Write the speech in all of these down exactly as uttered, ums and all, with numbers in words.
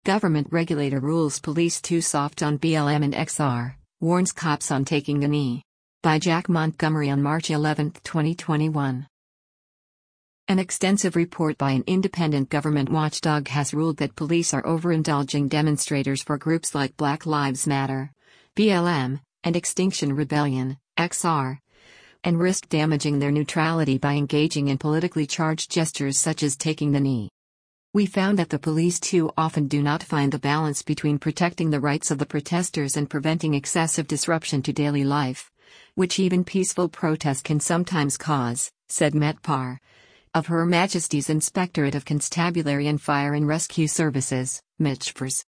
Government regulator rules police too soft on B L M and X R, warns cops on taking the knee. By Jack Montgomery on March eleventh, twenty twenty-one. An extensive report by an independent government watchdog has ruled that police are overindulging demonstrators for groups like Black Lives Matter, B L M, and Extinction Rebellion, X R, and risk damaging their neutrality by engaging in politically charged gestures such as taking the knee. We found that the police too often do not find the balance between protecting the rights of the protesters and preventing excessive disruption to daily life, which even peaceful protest can sometimes cause, said Met Parr, of Her Majesty's Inspectorate of Constabulary and Fire and Rescue Services, Mitchfors.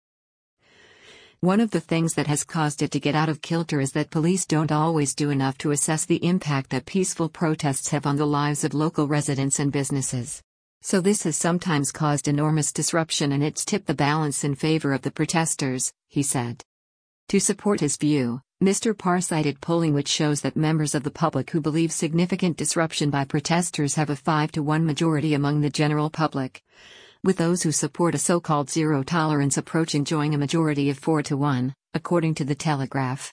One of the things that has caused it to get out of kilter is that police don't always do enough to assess the impact that peaceful protests have on the lives of local residents and businesses. So this has sometimes caused enormous disruption and it's tipped the balance in favor of the protesters, he said. To support his view, Mister Parr cited polling which shows that members of the public who believe significant disruption by protesters have a five to one majority among the general public, with those who support a so-called zero tolerance approach enjoying a majority of four to one, according to the Telegraph.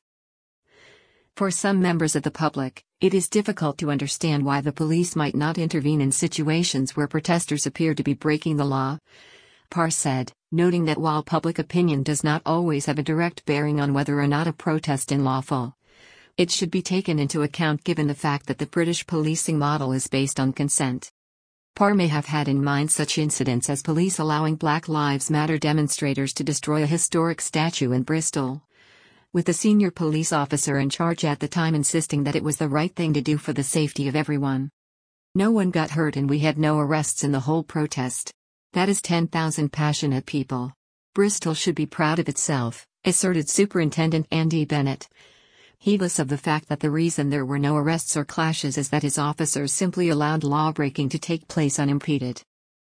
For some members of the public, it is difficult to understand why the police might not intervene in situations where protesters appear to be breaking the law, Parr said, noting that while public opinion does not always have a direct bearing on whether or not a protest is lawful, it should be taken into account given the fact that the British policing model is based on consent. Parr may have had in mind such incidents as police allowing Black Lives Matter demonstrators to destroy a historic statue in Bristol, with the senior police officer in charge at the time insisting that it was the right thing to do for the safety of everyone. No one got hurt and we had no arrests in the whole protest. That is ten thousand passionate people. Bristol should be proud of itself, asserted Superintendent Andy Bennett, heedless of the fact that the reason there were no arrests or clashes is that his officers simply allowed lawbreaking to take place unimpeded.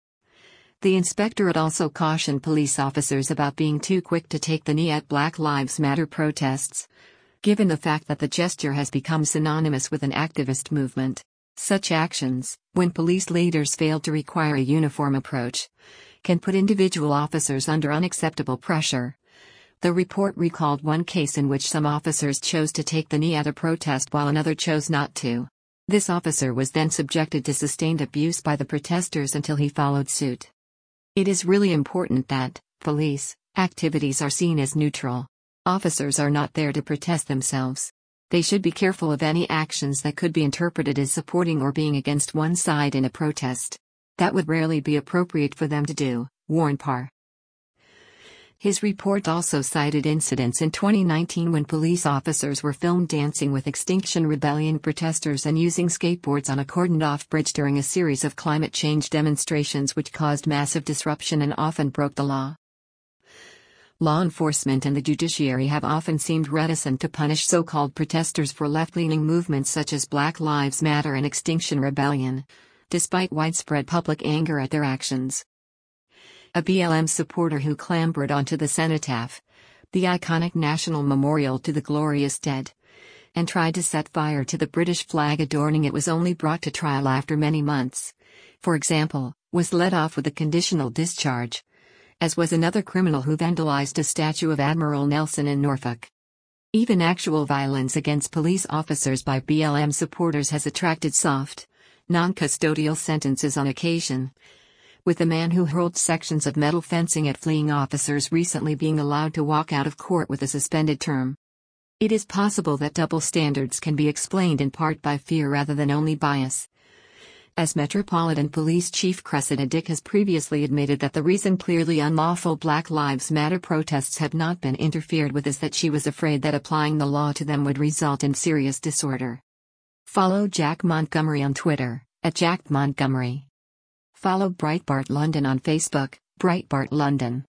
The inspectorate also cautioned police officers about being too quick to take the knee at Black Lives Matter protests, given the fact that the gesture has become synonymous with an activist movement. Such actions, when police leaders fail to require a uniform approach, can put individual officers under unacceptable pressure. The report recalled one case in which some officers chose to take the knee at a protest while another chose not to. This officer was then subjected to sustained abuse by the protesters until he followed suit. It is really important that police activities are seen as neutral. Officers are not there to protest themselves. They should be careful of any actions that could be interpreted as supporting or being against one side in a protest. That would rarely be appropriate for them to do, warned Parr. His report also cited incidents in twenty nineteen when police officers were filmed dancing with Extinction Rebellion protesters and using skateboards on a cordoned-off bridge during a series of climate change demonstrations which caused massive disruption and often broke the law. Law enforcement and the judiciary have often seemed reticent to punish so-called protesters for left-leaning movements such as Black Lives Matter and Extinction Rebellion, despite widespread public anger at their actions. A B L M supporter who clambered onto the cenotaph, the iconic national memorial to the glorious dead, and tried to set fire to the British flag adorning it was only brought to trial after many months, for example, was let off with a conditional discharge, as was another criminal who vandalized a statue of Admiral Nelson in Norfolk. Even actual violence against police officers by B L M supporters has attracted soft, non-custodial sentences on occasion, with a man who hurled sections of metal fencing at fleeing officers recently being allowed to walk out of court with a suspended term. It is possible that double standards can be explained in part by fear rather than only bias. As Metropolitan Police Chief Cressida Dick has previously admitted that the reason clearly unlawful Black Lives Matter protests have not been interfered with is that she was afraid that applying the law to them would result in serious disorder. Follow Jack Montgomery on Twitter, at Jack Montgomery. Follow Breitbart London on Facebook, Breitbart London.